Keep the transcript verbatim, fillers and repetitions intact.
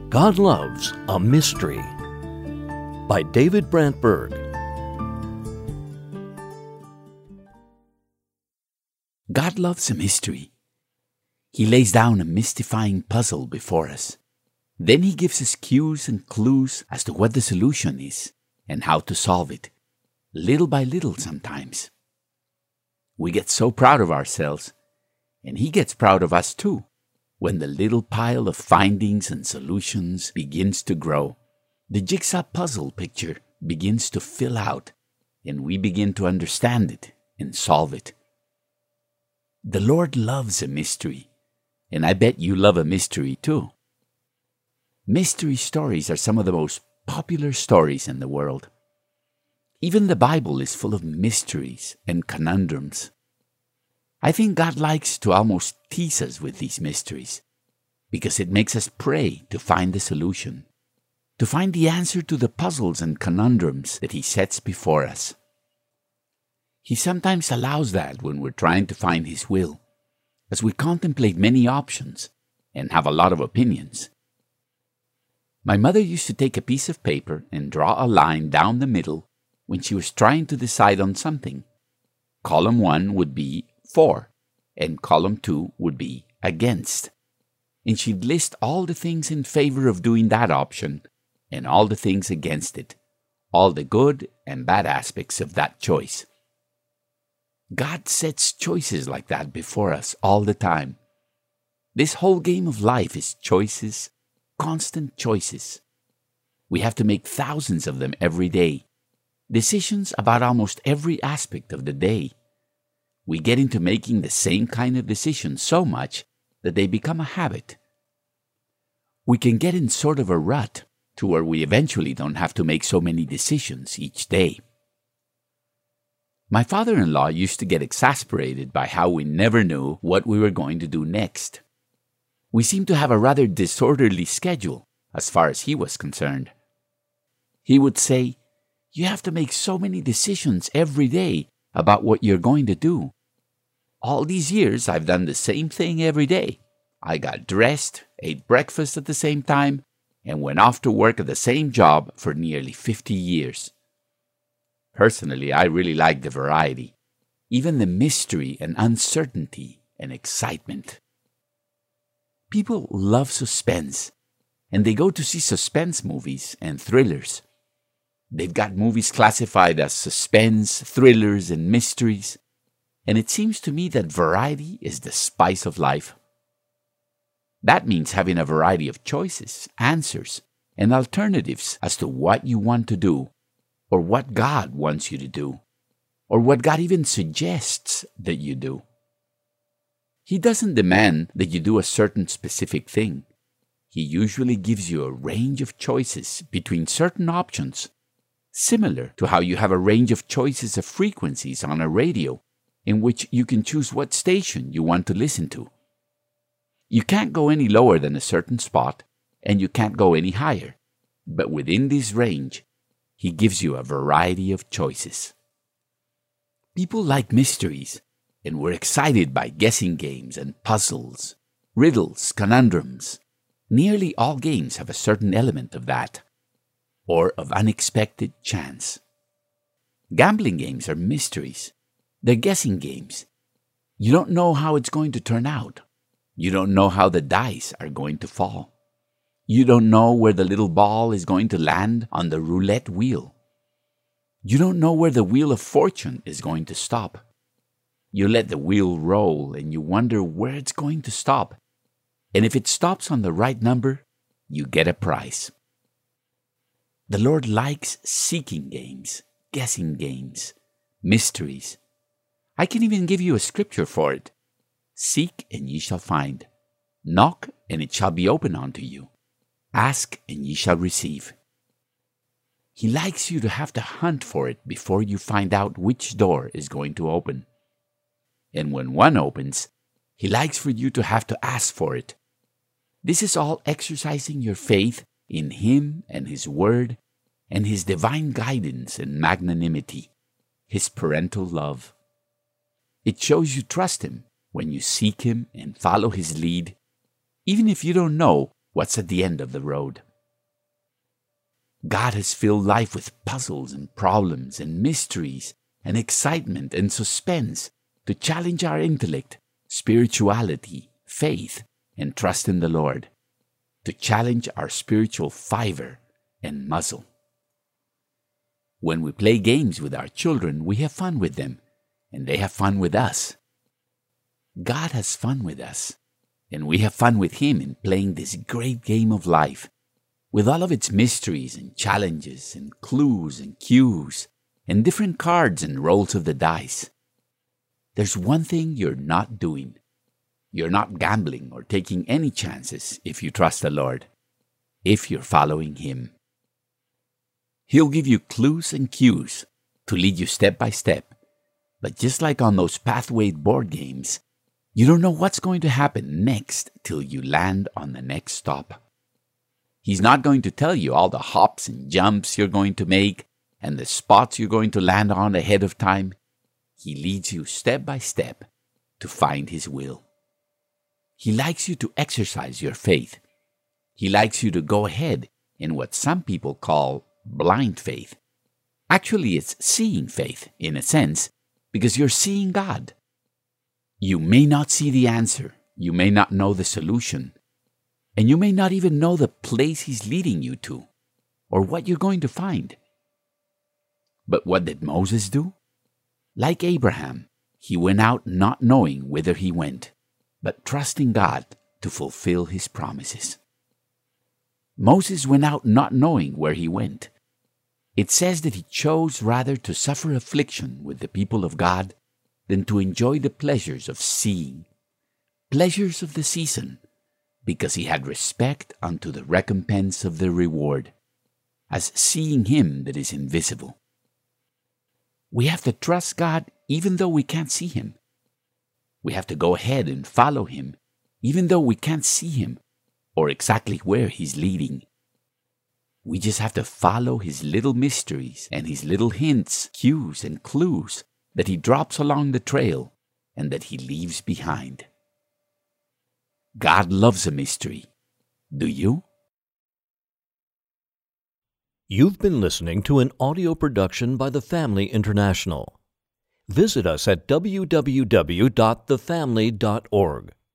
God Loves a Mystery by David Brantberg. God loves a mystery. He lays down a mystifying puzzle before us. Then he gives us cues and clues as to what the solution is and how to solve it, little by little sometimes. We get so proud of ourselves, and he gets proud of us too, when the little pile of findings and solutions begins to grow. The jigsaw puzzle picture begins to fill out, and we begin to understand it and solve it. The Lord loves a mystery, and I bet you love a mystery too. Mystery stories are some of the most popular stories in the world. Even the Bible is full of mysteries and conundrums. I think God likes to almost tease us with these mysteries, because it makes us pray to find the solution, to find the answer to the puzzles and conundrums that he sets before us. He sometimes allows that when we're trying to find his will, as we contemplate many options and have a lot of opinions. My mother used to take a piece of paper and draw a line down the middle when she was trying to decide on something. Column one would be for, and column two would be against. And she'd list all the things in favor of doing that option and all the things against it, all the good and bad aspects of that choice. God sets choices like that before us all the time. This whole game of life is choices, constant choices. We have to make thousands of them every day, decisions about almost every aspect of the day. We get into making the same kind of decisions so much that they become a habit. We can get in sort of a rut to where we eventually don't have to make so many decisions each day. My father-in-law used to get exasperated by how we never knew what we were going to do next. We seemed to have a rather disorderly schedule as far as he was concerned. He would say, "You have to make so many decisions every day about what you're going to do. All these years, I've done the same thing every day. I got dressed, ate breakfast at the same time, and went off to work at the same job for nearly fifty years. Personally, I really like the variety, even the mystery and uncertainty and excitement. People love suspense, and they go to see suspense movies and thrillers. They've got movies classified as suspense, thrillers, and mysteries. And it seems to me that variety is the spice of life. That means having a variety of choices, answers, and alternatives as to what you want to do, or what God wants you to do, or what God even suggests that you do. He doesn't demand that you do a certain specific thing. He usually gives you a range of choices between certain options, similar to how you have a range of choices of frequencies on a radio, in which you can choose what station you want to listen to. You can't go any lower than a certain spot, and you can't go any higher. But within this range, he gives you a variety of choices. People like mysteries, and we're excited by guessing games and puzzles, riddles, conundrums. Nearly all games have a certain element of that, or of unexpected chance. Gambling games are mysteries. They're guessing games. You don't know how it's going to turn out. You don't know how the dice are going to fall. You don't know where the little ball is going to land on the roulette wheel. You don't know where the wheel of fortune is going to stop. You let the wheel roll and you wonder where it's going to stop. And if it stops on the right number, you get a prize. The Lord likes seeking games, guessing games, mysteries. I can even give you a scripture for it. Seek and ye shall find. Knock and it shall be opened unto you. Ask and ye shall receive. He likes you to have to hunt for it before you find out which door is going to open. And when one opens, he likes for you to have to ask for it. This is all exercising your faith in him and his word and his divine guidance and magnanimity, his parental love. It shows you trust him when you seek him and follow his lead, even if you don't know what's at the end of the road. God has filled life with puzzles and problems and mysteries and excitement and suspense to challenge our intellect, spirituality, faith, and trust in the Lord, to challenge our spiritual fiber and muzzle. When we play games with our children, we have fun with them, and they have fun with us. God has fun with us, and we have fun with Him in playing this great game of life, with all of its mysteries and challenges and clues and cues and different cards and rolls of the dice. There's one thing you're not doing. You're not gambling or taking any chances if you trust the Lord, if you're following Him. He'll give you clues and cues to lead you step by step, but just like on those Pathway board games, you don't know what's going to happen next till you land on the next stop. He's not going to tell you all the hops and jumps you're going to make and the spots you're going to land on ahead of time. He leads you step by step to find His will. He likes you to exercise your faith. He likes you to go ahead in what some people call blind faith. Actually, it's seeing faith, in a sense, because you're seeing God. You may not see the answer, you may not know the solution, and you may not even know the place He's leading you to, or what you're going to find. But what did Moses do? Like Abraham, he went out not knowing whither he went, but trusting God to fulfill His promises. Moses went out not knowing where he went. It says that he chose rather to suffer affliction with the people of God than to enjoy the pleasures of seeing, pleasures of the season, because he had respect unto the recompense of the reward, as seeing Him that is invisible. We have to trust God even though we can't see Him. We have to go ahead and follow Him even though we can't see Him or exactly where He's leading. We just have to follow His little mysteries and His little hints, cues, and clues that He drops along the trail and that He leaves behind. God loves a mystery. Do you? You've been listening to an audio production by The Family International. Visit us at w w w dot the family dot org.